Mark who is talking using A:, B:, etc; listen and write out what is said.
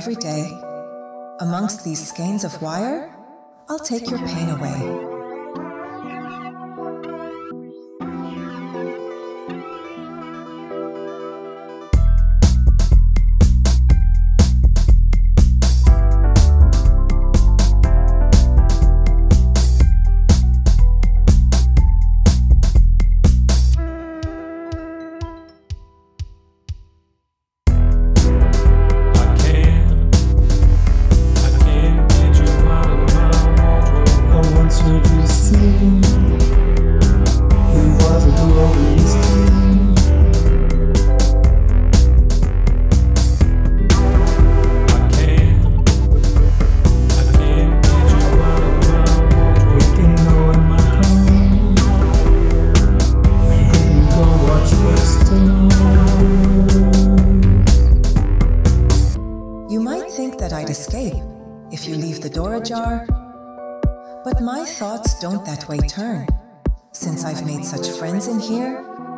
A: every day. Amongst these skeins of wire, I'll take your pain away. You might think that I'd escape if you leave the door ajar, but my thoughts don't that way turn. Since I've made such friends in here,